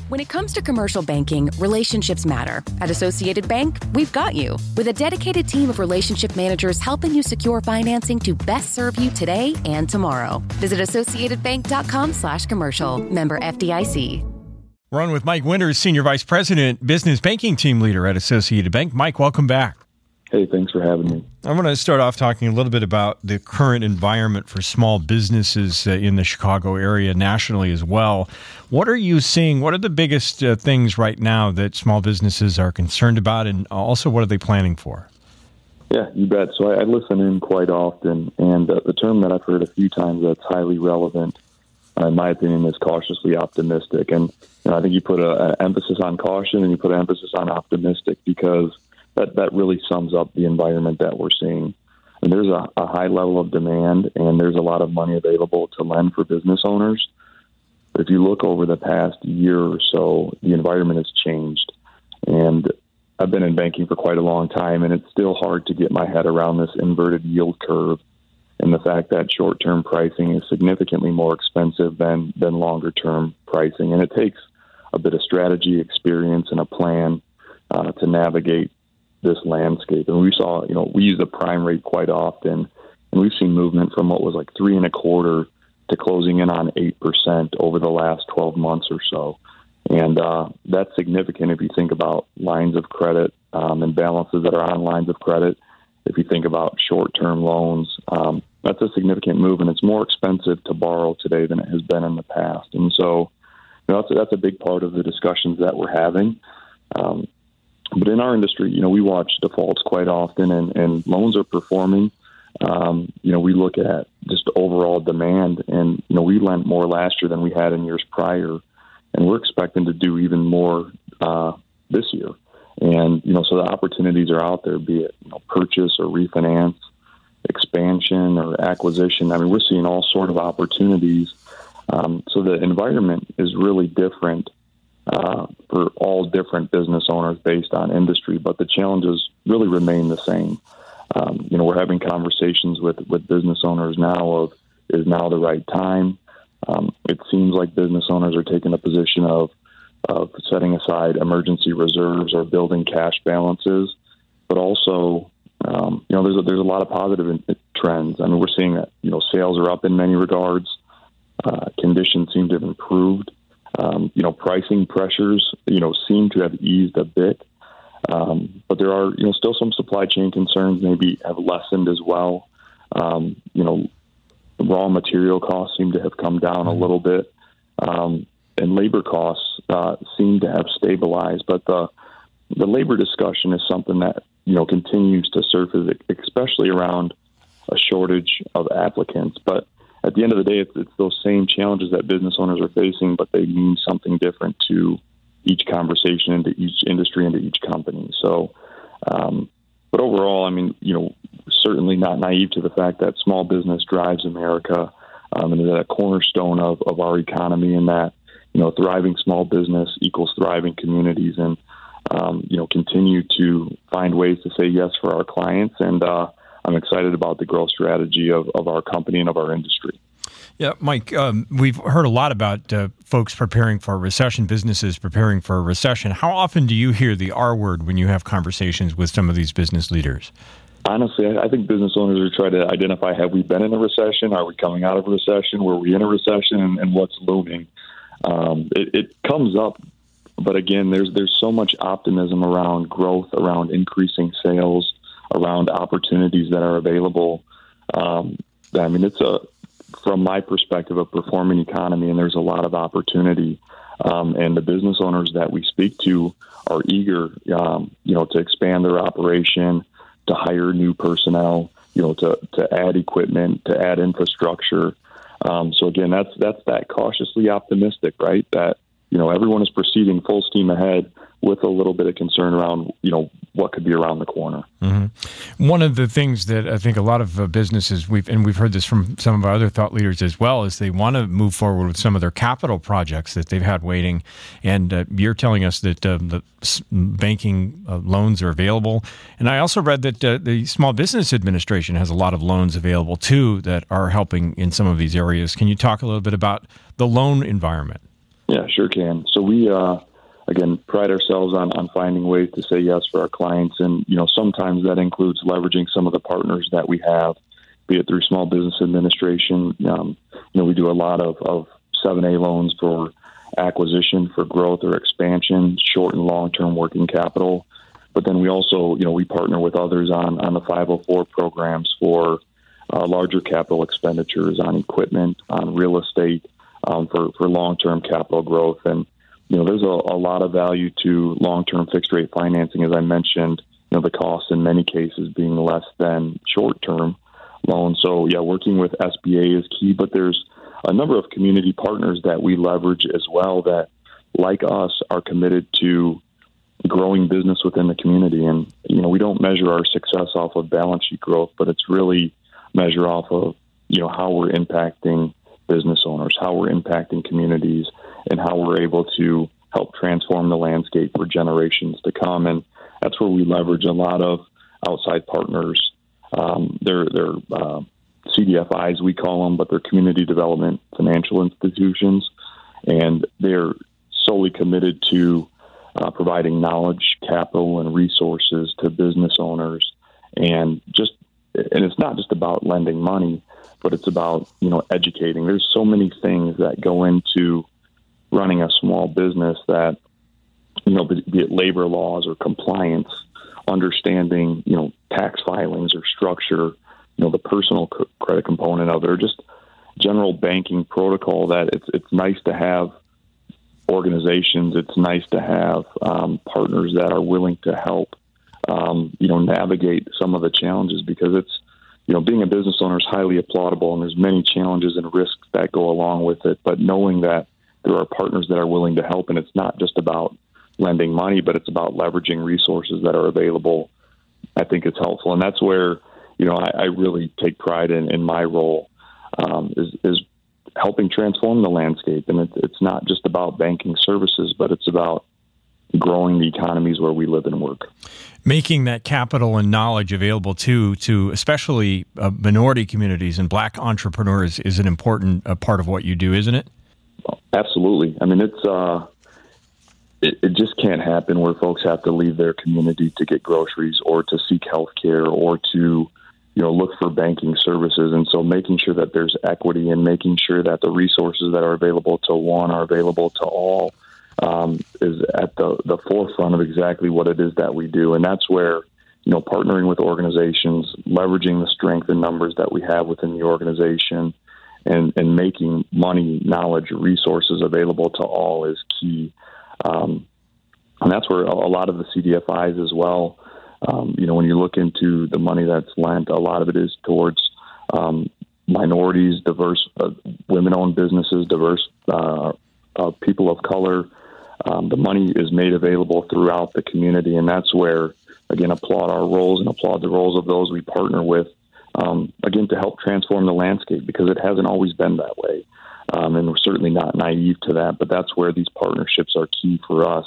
When it comes to commercial banking, relationships matter. At Associated Bank, we've got you. With a dedicated team of relationship managers helping you secure financing to best serve you today and tomorrow. Visit associatedbank.com/commercial. Member FDIC. We're on with Mike Winters, Senior Vice President, Business Banking Team Leader at Associated Bank. Mike, welcome back. Hey, thanks for having me. I'm going to start off talking a little bit about the current environment for small businesses in the Chicago area, nationally as well. What are you seeing? What are the biggest things right now that small businesses are concerned about, and also what are they planning for? Yeah, you bet. So I listen in quite often, and the term that I've heard a few times that's highly relevant, in my opinion, is cautiously optimistic. And I think you put an emphasis on caution and you put an emphasis on optimistic because that really sums up the environment that we're seeing. And there's a high level of demand, and there's a lot of money available to lend for business owners. But if you look over the past year or so, the environment has changed. And I've been in banking for quite a long time, and it's still hard to get my head around this inverted yield curve and the fact that short-term pricing is significantly more expensive than longer-term pricing. And it takes a bit of strategy, experience, and a plan to navigate this landscape. And we saw, we use the prime rate quite often, and we've seen movement from what was like 3.25% to closing in on 8% over the last 12 months or so. And that's significant if you think about lines of credit and balances that are on lines of credit. If you think about short-term loans, that's a significant move, and it's more expensive to borrow today than it has been in the past. And so that's a big part of the discussions that we're having. But in our industry, we watch defaults quite often, and loans are performing. We look at just overall demand, and, we lent more last year than we had in years prior, and we're expecting to do even more this year. And, so the opportunities are out there, be it purchase or refinance, expansion or acquisition. I mean, we're seeing all sort of opportunities. So the environment is really different for all different business owners based on industry, but the challenges really remain the same. We're having conversations with business owners now of, is now the right time? It seems like business owners are taking a position of setting aside emergency reserves or building cash balances, but also, there's a lot of positive trends. I mean, we're seeing that, sales are up in many regards. Conditions seem to have improved. Pricing pressures, seem to have eased a bit. But there are, still some supply chain concerns maybe have lessened as well. Raw material costs seem to have come down a little bit. And labor costs seem to have stabilized. But the labor discussion is something that, continues to surface, especially around a shortage of applicants. But at the end of the day, it's those same challenges that business owners are facing, but they mean something different to each conversation, into each industry, into each company. So, but overall, I mean, certainly not naive to the fact that small business drives America, and is a cornerstone of our economy, and that, thriving small business equals thriving communities, and, continue to find ways to say yes for our clients. And I'm excited about the growth strategy of our company and of our industry. Yeah, Mike, we've heard a lot about folks preparing for a recession, businesses preparing for a recession. How often do you hear the R word when you have conversations with some of these business leaders? Honestly, I think business owners are trying to identify, have we been in a recession? Are we coming out of a recession? Were we in a recession? And what's looming? It comes up, but again, there's so much optimism around growth, around increasing sales, around opportunities that are available. It's from my perspective, a performing economy, and there's a lot of opportunity. And the business owners that we speak to are eager, to expand their operation, to hire new personnel, to add equipment, to add infrastructure. So again, that's that cautiously optimistic, right? That, everyone is proceeding full steam ahead with a little bit of concern around, what could be around the corner. Mm-hmm. One of the things that I think a lot of businesses, we've heard this from some of our other thought leaders as well, is they want to move forward with some of their capital projects that they've had waiting. And you're telling us that the banking loans are available. And I also read that the Small Business Administration has a lot of loans available too that are helping in some of these areas. Can you talk a little bit about the loan environment? Yeah, sure can. So we, again, pride ourselves on finding ways to say yes for our clients. And, sometimes that includes leveraging some of the partners that we have, be it through Small Business Administration. We do a lot of 7A loans for acquisition, for growth or expansion, short and long-term working capital. But then we also, we partner with others on the 504 programs for larger capital expenditures, on equipment, on real estate, for long-term capital growth. And, there's a lot of value to long-term fixed-rate financing, as I mentioned, the cost in many cases being less than short-term loans. So, yeah, working with SBA is key, but there's a number of community partners that we leverage as well that, like us, are committed to growing business within the community. And, we don't measure our success off of balance sheet growth, but it's really measure off of, how we're impacting business owners, how we're impacting communities, and how we're able to help transform the landscape for generations to come. And that's where we leverage a lot of outside partners. They're CDFIs, we call them, but they're community development financial institutions. And they're solely committed to providing knowledge, capital, and resources to business owners. And it's not just about lending money, but it's about, educating. There's so many things that go into running a small business that, be it labor laws or compliance, understanding, tax filings or structure, the personal credit component of it, or just general banking protocol, that it's nice to have organizations. It's nice to have partners that are willing to help, navigate some of the challenges, because it's, being a business owner is highly applaudable, and there's many challenges and risks that go along with it. But knowing that there are partners that are willing to help, and it's not just about lending money, but it's about leveraging resources that are available, I think it's helpful. And that's where, I really take pride in my role, is helping transform the landscape. And it's not just about banking services, but it's about growing the economies where we live and work. Making that capital and knowledge available to especially minority communities and Black entrepreneurs is an important part of what you do, isn't it? Absolutely. I mean, it just can't happen where folks have to leave their community to get groceries or to seek health care or to, look for banking services. And so making sure that there's equity and making sure that the resources that are available to one are available to all is at the forefront of exactly what it is that we do. And that's where, partnering with organizations, leveraging the strength and numbers that we have within the organization, and making money, knowledge, resources available to all is key. And that's where a lot of the CDFIs as well, when you look into the money that's lent, a lot of it is towards minorities, diverse women-owned businesses, diverse people of color. The money is made available throughout the community, and that's where, again, applaud our roles and applaud the roles of those we partner with, again, to help transform the landscape, because it hasn't always been that way. And we're certainly not naive to that, but that's where these partnerships are key for us,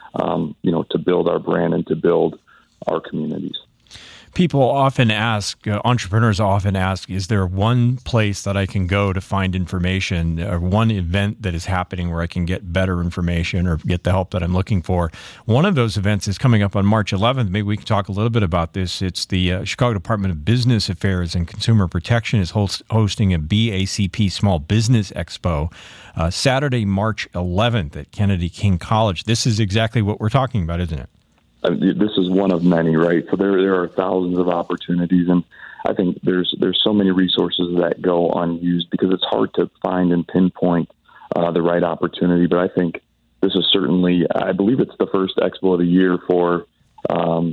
to build our brand and to build our communities. People often ask, entrepreneurs often ask, is there one place that I can go to find information, or one event that is happening where I can get better information or get the help that I'm looking for? One of those events is coming up on March 11th. Maybe we can talk a little bit about this. It's the Chicago Department of Business Affairs and Consumer Protection is hosting a BACP Small Business Expo Saturday, March 11th at Kennedy King College. This is exactly what we're talking about, isn't it? This is one of many, right? So there are thousands of opportunities, and I think there's so many resources that go unused because it's hard to find and pinpoint the right opportunity. But I think this is certainly, I believe it's the first expo of the year for the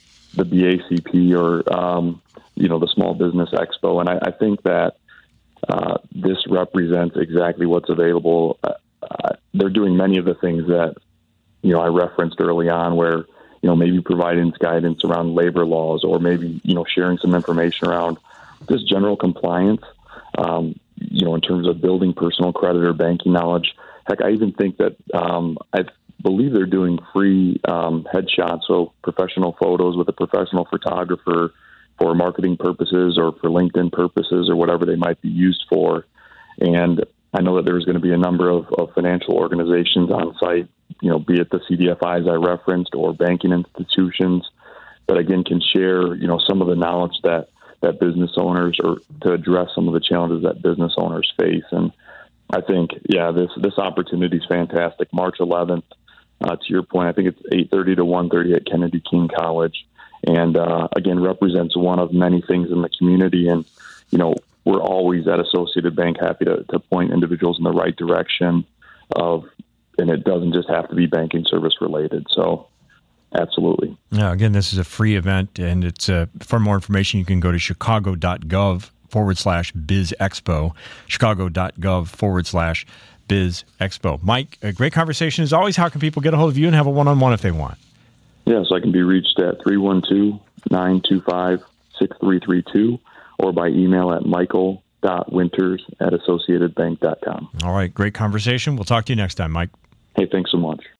BACP or the Small Business Expo, and I think that this represents exactly what's available. They're doing many of the things that I referenced early on, where maybe providing guidance around labor laws, or maybe, sharing some information around just general compliance, in terms of building personal credit or banking knowledge. Heck, I even think that I believe they're doing free headshots, so professional photos with a professional photographer for marketing purposes or for LinkedIn purposes or whatever they might be used for. And I know that there's going to be a number of financial organizations on site, be it the CDFIs I referenced or banking institutions that, again, can share, some of the knowledge that business owners, or to address some of the challenges that business owners face. And I think, this opportunity is fantastic. March 11th, to your point, I think it's 8:30 to 1:30 at Kennedy King College. And, again, represents one of many things in the community. And, we're always at Associated Bank happy to point individuals in the right direction and it doesn't just have to be banking service related. So absolutely. Yeah, again, this is a free event, and it's for more information, you can go to chicago.gov/BizExpo, chicago.gov/BizExpo. Mike, a great conversation as always. How can people get a hold of you and have a one-on-one if they want? Yeah, so I can be reached at 312-925-6332 or by email at michael.winters@associatedbank.com. All right, great conversation. We'll talk to you next time, Mike. Hey, thanks so much.